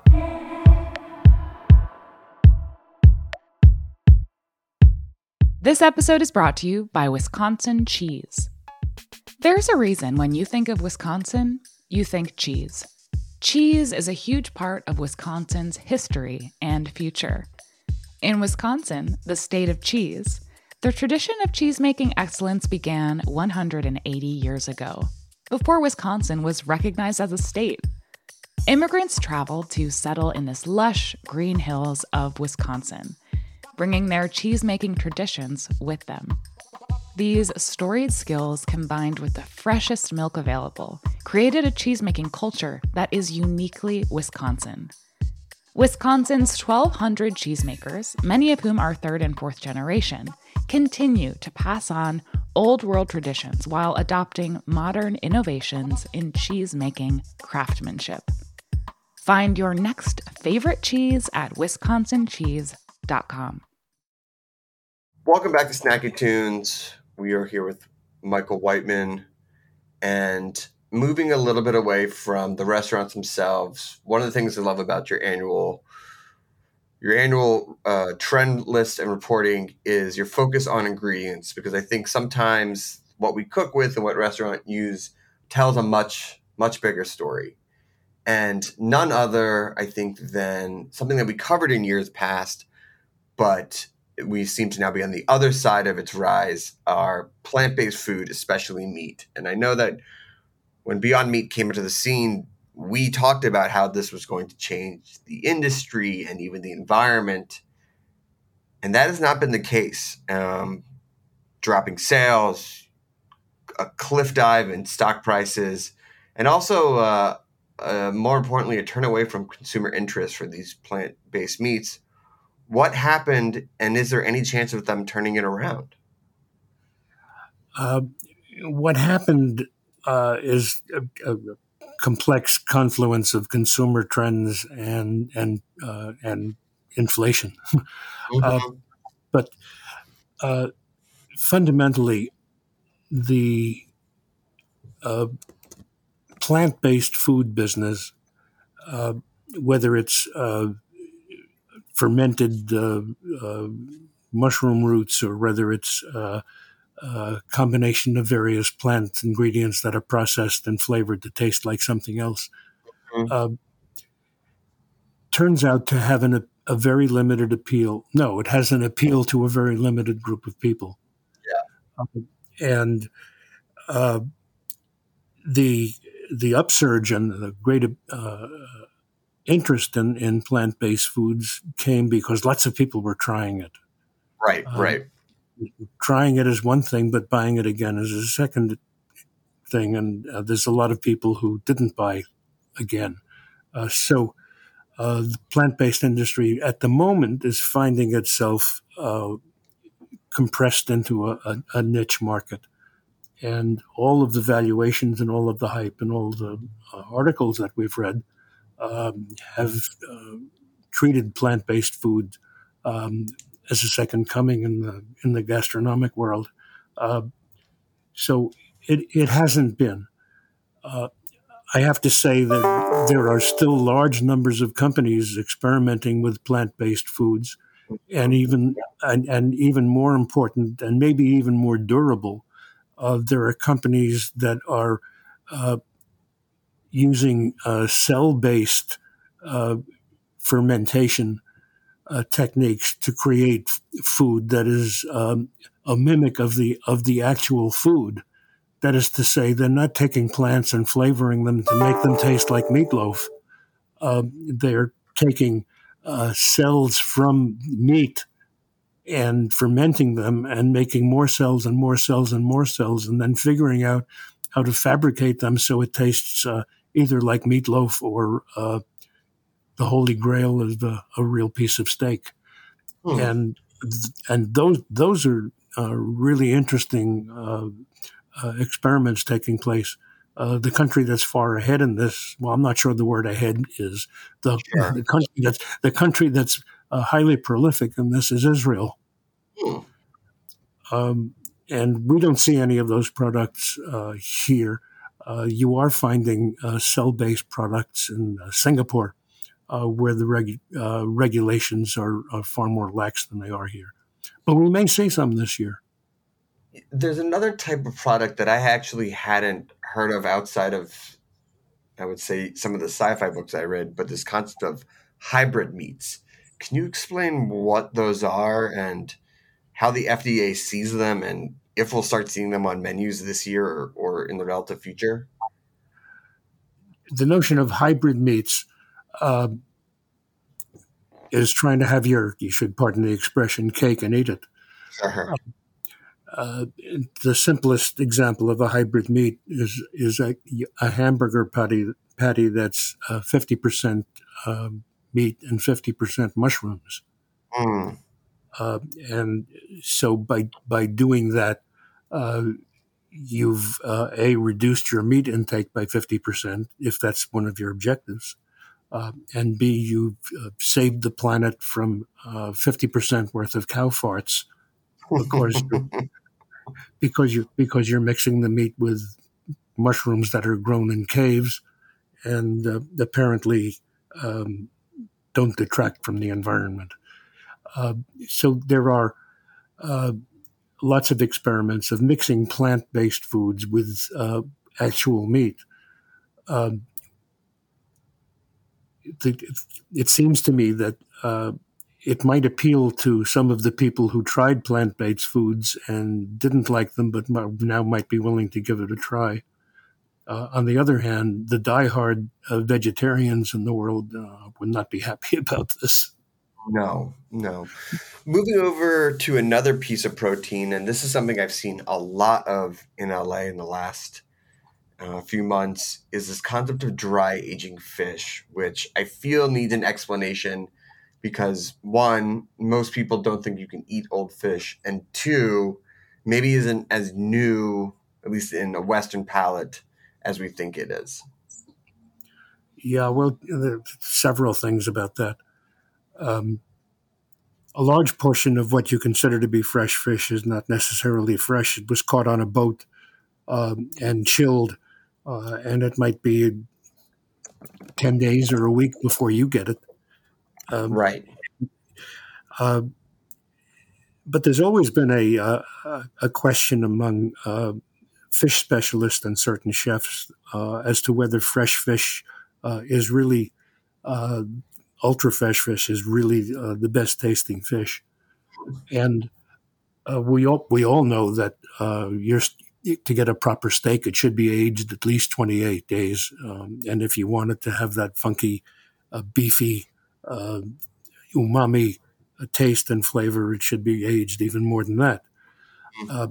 This episode is brought to you by Wisconsin Cheese. There's a reason when you think of Wisconsin, you think cheese. Cheese is a huge part of Wisconsin's history and future. In Wisconsin, the state of cheese, the tradition of cheese-making excellence began one hundred eighty years ago, before Wisconsin was recognized as a state. Immigrants traveled to settle in this lush green hills of Wisconsin, bringing their cheese-making traditions with them. These storied skills, combined with the freshest milk available, created a cheese-making culture that is uniquely Wisconsin. Wisconsin's twelve hundred cheesemakers, many of whom are third and fourth generation, continue to pass on old world traditions while adopting modern innovations in cheese-making craftsmanship. Find your next favorite cheese at wisconsin cheese dot com. Welcome back to Snacky Tunes. We are here with Michael Whiteman, and moving a little bit away from the restaurants themselves. One of the things I love about your annual your annual uh, trend list and reporting is your focus on ingredients, because I think sometimes what we cook with and what restaurants use tells a much, much bigger story. And none other, I think, than something that we covered in years past, but we seem to now be on the other side of its rise, are plant-based food, especially meat. And I know that when Beyond Meat came into the scene, we talked about how this was going to change the industry and even the environment. And that has not been the case. Um, dropping sales, a cliff dive in stock prices, and also, uh, uh, more importantly, a turn away from consumer interest for these plant-based meats. What happened, and is there any chance of them turning it around? Uh, what happened uh, is a, a complex confluence of consumer trends and and uh, and inflation. Mm-hmm. uh, but uh, fundamentally, the uh, plant-based food business, uh, whether it's uh, fermented uh, uh, mushroom roots, or whether it's uh, a combination of various plant ingredients that are processed and flavored to taste like something else, mm-hmm. uh, turns out to have an, a, a very limited appeal. No, it has an appeal to a very limited group of people. Yeah. Um, and uh, the the upsurge and the great uh, interest in, in plant-based foods came because lots of people were trying it. Right, um, right. Trying it is one thing, but buying it again is a second thing. And uh, there's a lot of people who didn't buy again. Uh, so uh, the plant-based industry at the moment is finding itself uh, compressed into a, a, a niche market. And all of the valuations and all of the hype and all the uh, articles that we've read um, have uh, treated plant-based food um, as a second coming in the in the gastronomic world. Uh, so it, it hasn't been. Uh, I have to say that there are still large numbers of companies experimenting with plant-based foods, and even and, and even more important, and maybe even more durable, uh, there are companies that are uh, using uh, cell-based uh, fermentation uh, techniques to create f- food that is um, a mimic of the of the actual food. That is to say, they're not taking plants and flavoring them to make them taste like meatloaf. Um, they're taking uh, cells from meat and fermenting them and making more cells and more cells and more cells, and then figuring out how to fabricate them so it tastes uh, either like meatloaf or uh, the holy grail of a, a real piece of steak. Hmm. And and those those are uh, really interesting uh, uh, experiments taking place. Uh, the country that's far ahead in this, well, I'm not sure the word ahead is, the, Sure. the country that's the country that's uh, highly prolific in this is Israel. Hmm. Um, and we don't see any of those products uh, here. Uh, you are finding uh, cell-based products in uh, Singapore, uh, where the reg- uh, regulations are, are far more lax than they are here. But we may see some this year. There's another type of product that I actually hadn't heard of outside of, I would say, some of the sci-fi books I read, but this concept of hybrid meats. Can you explain what those are and how the F D A sees them, and if we'll start seeing them on menus this year or, or in the relative future? The notion of hybrid meats uh, is trying to have your, you should pardon the expression, cake and eat it. Sure. Uh, the simplest example of a hybrid meat is is a, a hamburger patty patty that's uh, fifty percent uh, meat and fifty percent mushrooms. Mm. Uh, and so by by doing that, uh, you've uh, a reduced your meat intake by fifty percent if that's one of your objectives, uh, and b you've uh, saved the planet from uh, fifty percent worth of cow farts because because you because you're mixing the meat with mushrooms that are grown in caves and uh, apparently um, don't detract from the environment. Uh, so there are uh, lots of experiments of mixing plant-based foods with uh, actual meat. Um, it, it seems to me that uh, it might appeal to some of the people who tried plant-based foods and didn't like them, but now might be willing to give it a try. Uh, on the other hand, the diehard uh, vegetarians in the world uh, would not be happy about this. No, no. Moving over to another piece of protein, and this is something I've seen a lot of in L A in the last uh, few months, is this concept of dry aging fish, which I feel needs an explanation because, one, most people don't think you can eat old fish, and two, maybe isn't as new, at least in a Western palate, as we think it is. Yeah, well, there are several things about that. Um, a large portion of what you consider to be fresh fish is not necessarily fresh. It was caught on a boat um, and chilled, uh, and it might be ten days or a week before you get it. Um, Right. uh, but there's always been a uh, a question among uh, fish specialists and certain chefs uh, as to whether fresh fish uh, is really uh, ultra fresh fish is really uh, the best tasting fish, and uh, we all we all know that uh, you're to get a proper steak, it should be aged at least twenty-eight days, um, and if you want it to have that funky, uh, beefy, uh, umami uh, taste and flavor, it should be aged even more than that. Uh,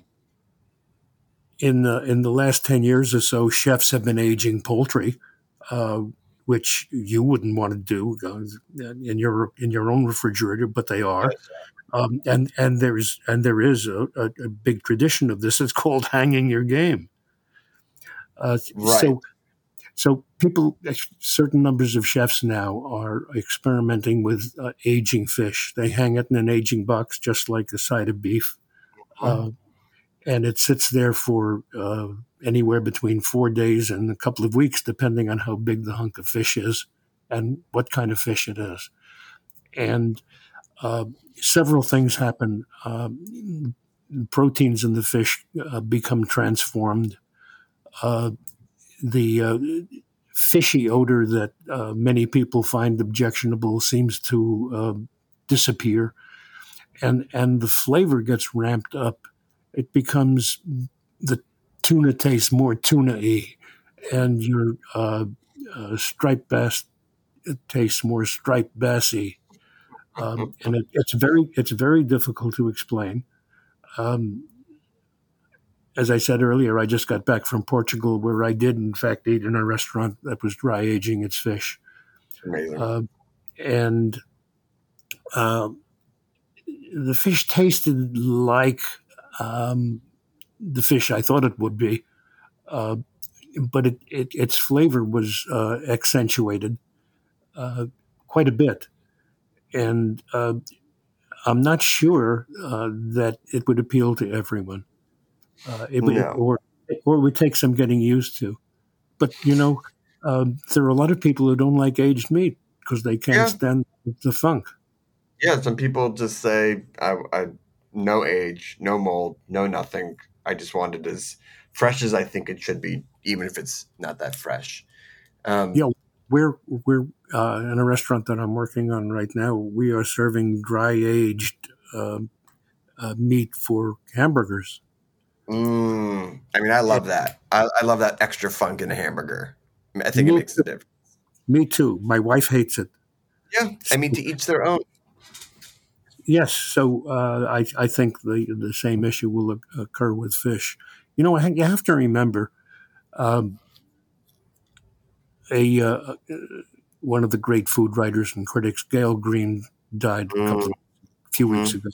in the in the last ten years or so, chefs have been aging poultry, uh, which you wouldn't want to do uh, in your in your own refrigerator, but they are. Um, and and there is and there is a, a, a big tradition of this. It's called hanging your game. Uh, Right. So so people, certain numbers of chefs now are experimenting with uh, aging fish. They hang it in an aging box, just like a side of beef. Uh, and it sits there for uh, anywhere between four days and a couple of weeks, depending on how big the hunk of fish is and what kind of fish it is. And uh, several things happen. Uh, proteins in the fish uh, become transformed. Uh, the uh, fishy odor that uh, many people find objectionable seems to uh, disappear, and and the flavor gets ramped up. It becomes, the tuna tastes more tuna-y, and your uh, uh, striped bass tastes more striped bassy, um, and it, it's very it's very difficult to explain. Um, As I said earlier, I just got back from Portugal, where I did, in fact, eat in a restaurant that was dry aging its fish. Amazing. Uh, and uh, the fish tasted like um, the fish I thought it would be, uh, but it, it, its flavor was uh, accentuated uh, quite a bit. And uh, I'm not sure uh, that it would appeal to everyone. Uh, it would, No. or, or it would take some getting used to. But, you know, uh, there are a lot of people who don't like aged meat because they can't Yeah. stand the funk. Yeah, some people just say, I, I, no age, no mold, no nothing. I just want it as fresh as I think it should be, even if it's not that fresh. Um, Yeah, we're, we're uh, in a restaurant that I'm working on right now. We are serving dry-aged uh, uh, meat for hamburgers. mm, I mean, I love that. I, I love that extra funk in a hamburger. I, mean, I think it Me makes a difference. Me too. My wife hates it. Yeah, I mean, to each their own. Yes, so uh, I, I think the the same issue will o- occur with fish. You know, you have to remember, um, a uh, one of the great food writers and critics, Gail Green, died a couple, a few weeks ago,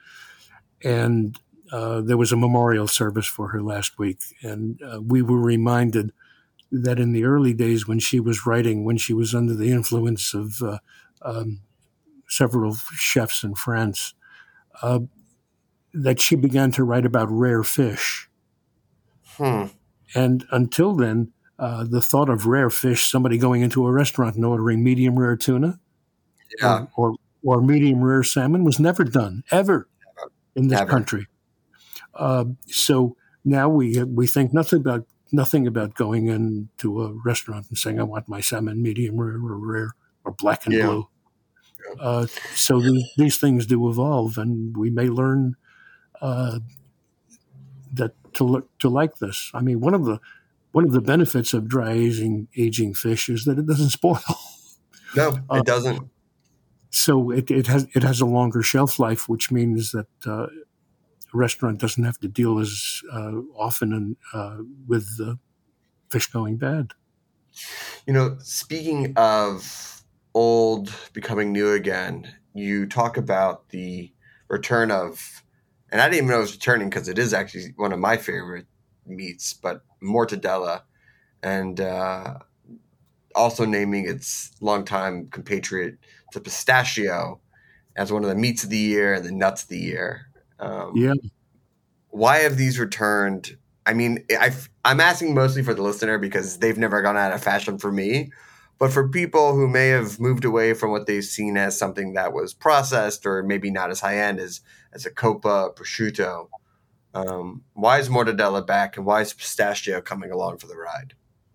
and uh, there was a memorial service for her last week, and uh, we were reminded that in the early days when she was writing, when she was under the influence of uh, um, several chefs in France, uh, that she began to write about rare fish. Hmm. And until then, uh, the thought of rare fish, somebody going into a restaurant and ordering medium rare tuna Yeah. or, or, or medium rare salmon was never done, ever in this Never. country. Uh, so now we we think nothing about nothing about going into a restaurant and saying, I want my salmon medium rare or rare or black and Yeah. blue. Uh, so these, these things do evolve, and we may learn uh, that to look, to like this. I mean, one of the one of the benefits of dry aging aging fish is that it doesn't spoil. No, Uh, it doesn't. So it, it has it has a longer shelf life, which means that uh, a restaurant doesn't have to deal as uh, often in, uh, with the fish going bad. You know, speaking of old becoming new again, you talk about the return of, and I didn't even know it was returning because it is actually one of my favorite meats, but mortadella, and uh, also naming its longtime compatriot, the pistachio, as one of the meats of the year and the nuts of the year. Um, Yeah. Why have these returned? I mean, I've, I'm asking mostly for the listener because they've never gone out of fashion for me. But for people who may have moved away from what they've seen as something that was processed or maybe not as high-end as, as a Coppa, prosciutto, um, why is mortadella back and why is pistachio coming along for the ride?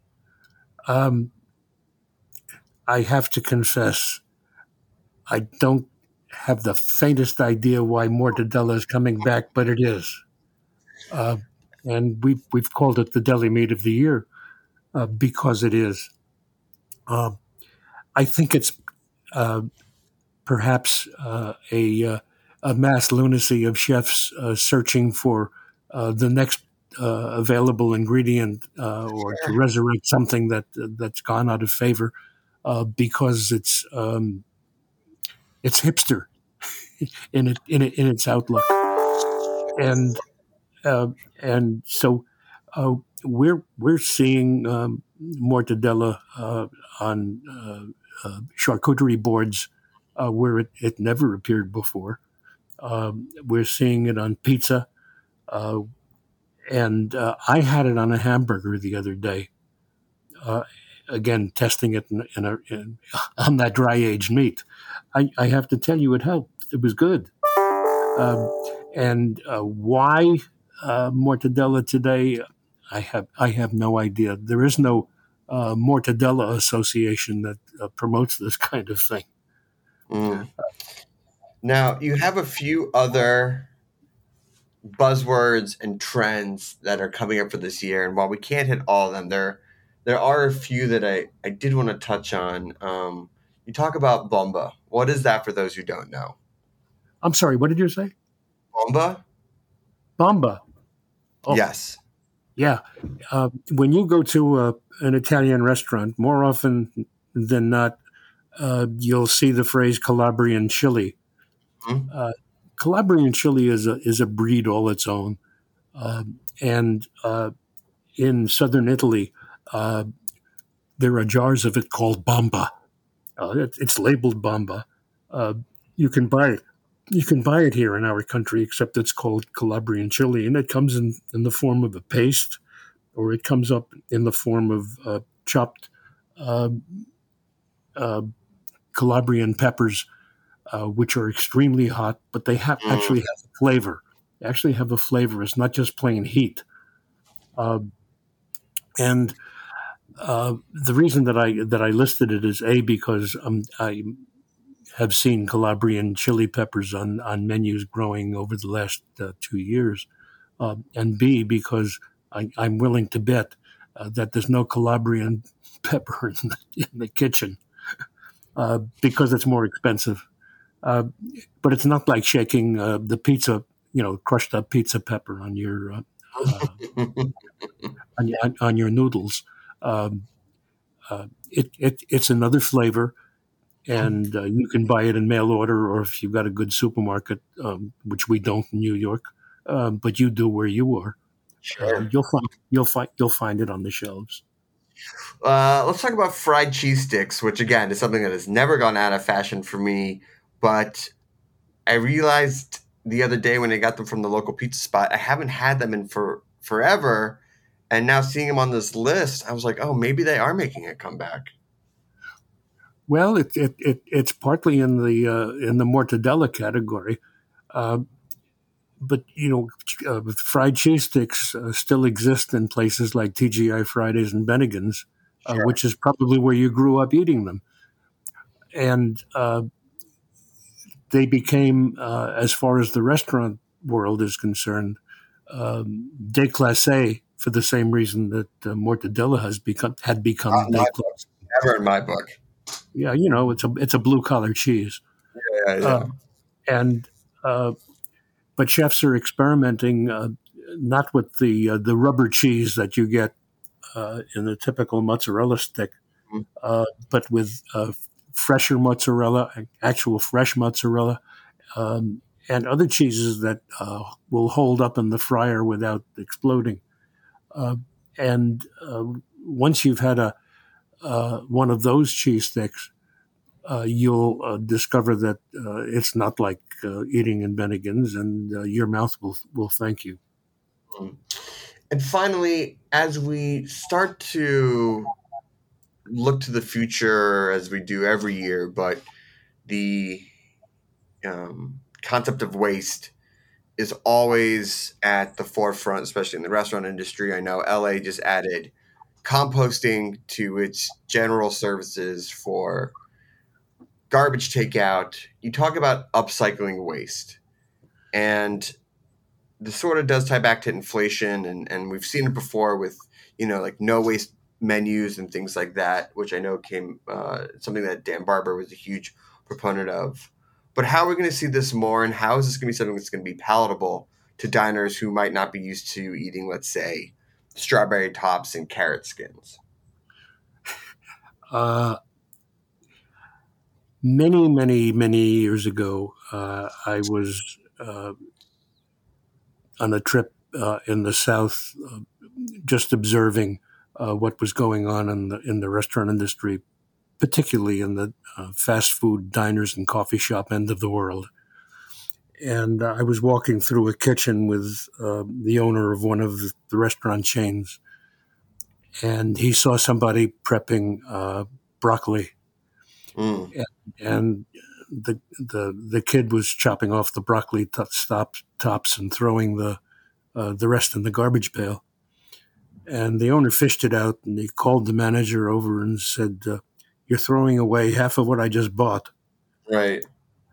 Um, I have to confess, I don't have the faintest idea why mortadella is coming back, but it is. Uh, and we've, we've called it the deli meat of the year uh, because it is. Uh, I think it's uh, perhaps uh, a, uh, a mass lunacy of chefs uh, searching for uh, the next uh, available ingredient uh, or to resurrect something that that's gone out of favor uh, because it's um, it's hipster in it in it, in its outlook, and uh, and so uh, we're we're seeing um, mortadella uh, on uh, uh, charcuterie boards uh, where it, it never appeared before. Um, we're seeing it on pizza. Uh, And uh, I had it on a hamburger the other day. Uh, again, testing it in, in a, in, on that dry-aged meat. I, I have to tell you, it helped. It was good. Um, and uh, why uh, mortadella today? I have I have no idea. There is no uh, mortadella association that uh, promotes this kind of thing. Mm. Now, you have a few other buzzwords and trends that are coming up for this year, and while we can't hit all of them, there there are a few that I, I did want to touch on. Um, you talk about bomba. What is that for those who don't know? I'm sorry, what did you say? Bomba? Bomba. Oh, yes. Yeah. Uh, when you go to uh, an Italian restaurant, more often than not, uh, you'll see the phrase Calabrian chili. Mm-hmm. Uh, Calabrian chili is a is a breed all its own, uh, and uh, in southern Italy, uh, there are jars of it called bomba. Uh, it, it's labeled bomba. Uh, you can buy it. You can buy it here in our country, except it's called Calabrian chili, and it comes in, in the form of a paste, or it comes up in the form of uh, chopped uh, uh, Calabrian peppers, uh, which are extremely hot, but they have Mm. actually have a flavor. They actually have a flavor. It's not just plain heat. Uh, and uh, the reason that I that I listed it is A, because um, I have seen Calabrian chili peppers on, on menus growing over the last uh, two years, uh, and B, because I, I'm willing to bet uh, that there's no Calabrian pepper in the, in the kitchen uh, because it's more expensive. Uh, but it's not like shaking uh, the pizza, you know, crushed up pizza pepper on your uh, uh, on, your- on your noodles. Um, uh, it, it it's another flavor. And uh, you can buy it in mail order, or if you've got a good supermarket, um, which we don't in New York, uh, but you do where you are. Sure. Uh, you'll find you'll find you'll find it on the shelves. Uh, let's talk about fried cheese sticks, which again is something that has never gone out of fashion for me. But I realized the other day when I got them from the local pizza spot, I haven't had them in for forever. And now seeing them on this list, I was like, oh, maybe they are making a comeback. Well, it, it, it it's partly in the uh, in the mortadella category, uh, but you know, uh, fried cheese sticks uh, still exist in places like T G I Fridays and Bennigan's, uh, Sure. which is probably where you grew up eating them, and uh, they became, uh, as far as the restaurant world is concerned, um, déclassé for the same reason that uh, mortadella has become had become Not in my déclassé. book. Never in my book. Yeah, you know, it's a it's a blue collar cheese. Yeah, yeah. Uh, and uh, but chefs are experimenting uh, not with the uh, the rubber cheese that you get uh, in the typical mozzarella stick, Mhm. uh, but with uh, fresher mozzarella, actual fresh mozzarella, um, and other cheeses that uh, will hold up in the fryer without exploding. Uh, and uh, once you've had a uh, one of those cheese sticks, uh, you'll uh, discover that uh, it's not like uh, eating in Bennigan's, and uh, your mouth will will thank you. And finally, as we start to look to the future, as we do every year, but the um, concept of waste is always at the forefront, especially in the restaurant industry. I know L A just added composting to its general services for garbage takeout. You talk about upcycling waste, and this sort of does tie back to inflation, and, and we've seen it before with, you know, like no waste menus and things like that, which I know came uh, something that Dan Barber was a huge proponent of. But how are we going to see this more, and how is this going to be something that's going to be palatable to diners who might not be used to eating, let's say, strawberry tops and carrot skins? Uh, many, many, many years ago, uh, I was uh, on a trip uh, in the South, uh, just observing uh, what was going on in the in the restaurant industry, particularly in the uh, fast food diners and coffee shop end of the world. and I was walking through a kitchen with uh, the owner of one of the restaurant chains, and he saw somebody prepping uh, broccoli, Mm. and, and the the the kid was chopping off the broccoli t- stop, tops and throwing the uh, the rest in the garbage pail. And the owner fished it out, and he called the manager over and said, uh, "You're throwing away half of what I just bought. Right.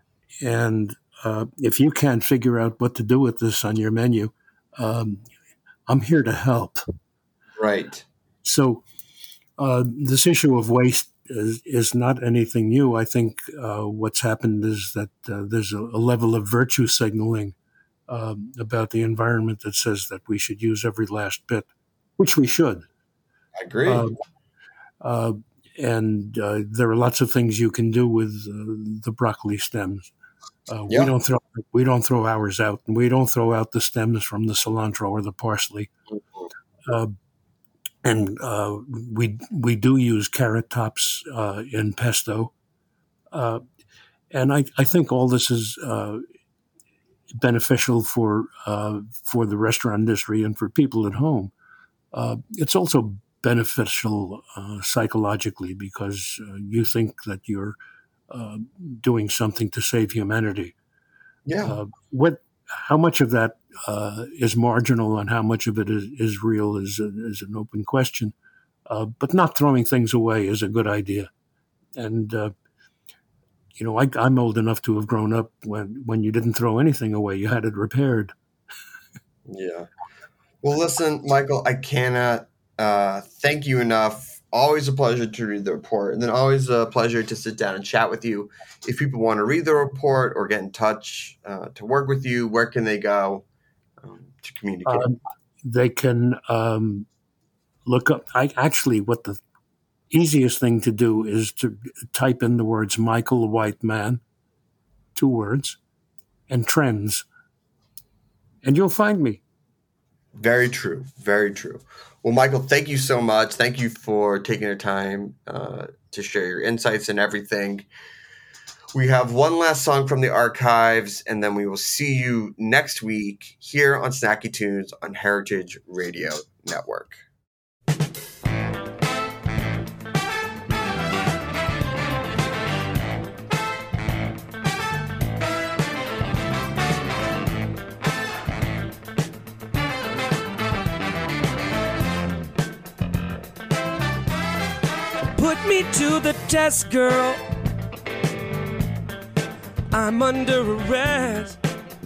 And uh, if you can't figure out what to do with this on your menu, um, I'm here to help." Right. So uh, this issue of waste is, is not anything new. I think uh, what's happened is that uh, there's a, a level of virtue signaling um, about the environment that says that we should use every last bit, which we should. I agree. Uh, uh, and uh, there are lots of things you can do with uh, the broccoli stems. Uh, Yeah. We don't throw we don't throw ours out, and we don't throw out the stems from the cilantro or the parsley. Uh, and uh, we we do use carrot tops uh, in pesto. Uh, and I, I think all this is uh, beneficial for uh, for the restaurant industry and for people at home. Uh, it's also beneficial uh, psychologically because uh, you think that you're uh, doing something to save humanity. Yeah. Uh, what, how much of that uh, is marginal and how much of it is, is real is, a, is an open question. Uh, but not throwing things away is a good idea. And, uh, you know, I, I'm old enough to have grown up when, when you didn't throw anything away. You had it repaired. Yeah. Well, listen, Michael, I cannot uh, thank you enough. Always a pleasure to read the report, and then always a pleasure to sit down and chat with you. If people want to read the report or get in touch uh, to work with you, where can they go um, to communicate? Um, they can um, look up. I actually, what the easiest thing to do is to type in the words Michael Whiteman, two words, and trends, and you'll find me. Very true. Very true. Well, Michael, thank you so much. Thank you for taking your time uh, to share your insights and everything. We have one last song from the archives, and then we will see you next week here on Snacky Tunes on Heritage Radio Network. Put me to the test, girl. I'm under arrest.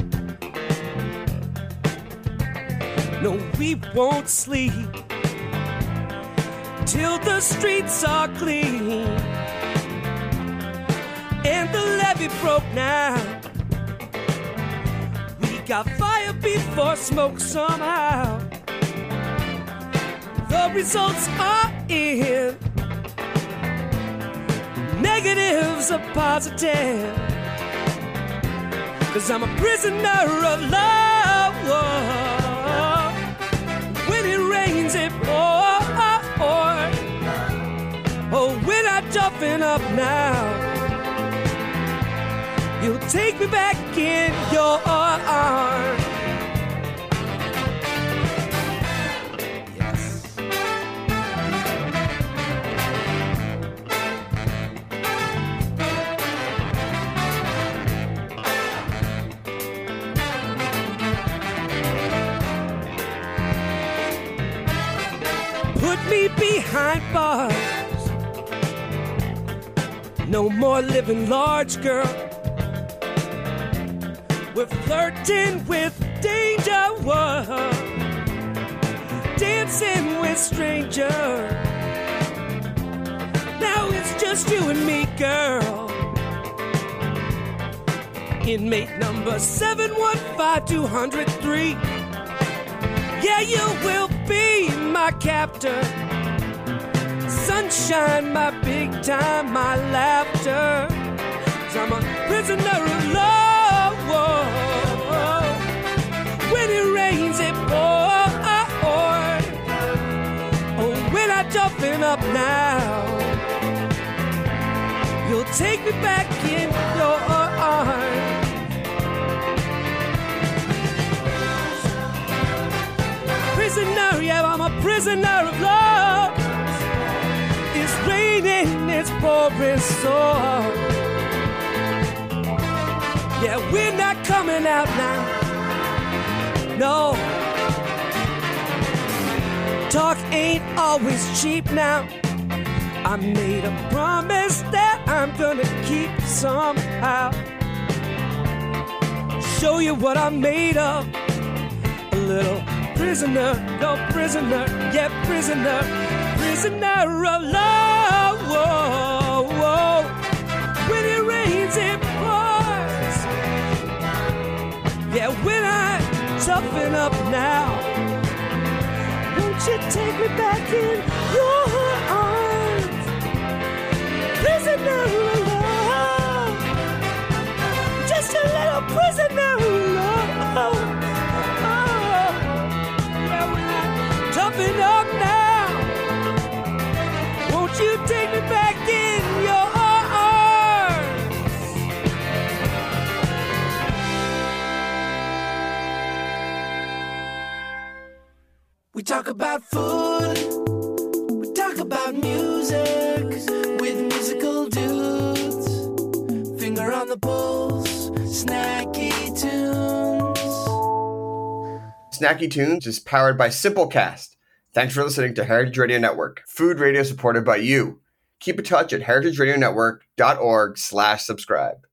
No, we won't sleep till the streets are clean and the levee broke now. We got fire before smoke somehow. The results are in. Negatives are positive, 'cause I'm a prisoner of love. When it rains, it pours. Oh, when I toughen up now, you'll take me back in your arms. Put me behind bars. No more living large, girl. We're flirting with danger. Whoa. Dancing with strangers. Now it's just you and me, girl. Inmate number seven one five two oh three. Yeah, you will be my captor. Sunshine, my big time, my laughter. 'Cause I'm a prisoner of love. Whoa. When it rains, it pours. Oh, when I toughen up now, you'll take me back in your arms. soaring soar. Yeah, we're not coming out now. No. Talk ain't always cheap now. I made a promise that I'm gonna keep somehow. Show you what I'm made of. A little prisoner, no prisoner, yeah, prisoner, prisoner of love. Whoa, whoa. When it rains, it pours. Yeah, when I toughen up now, won't you take me back in your arms? Prisoner of love. Just a little prisoner of love. Oh, yeah, when I toughen up now, won't you take me back in your arms? We talk about food, we talk about music with musical dudes. Finger on the pulse, snacky tunes. Snacky Tunes is powered by Simplecast. Thanks for listening to Heritage Radio Network, food radio supported by you. Keep in touch at heritageradionetwork.org slash subscribe.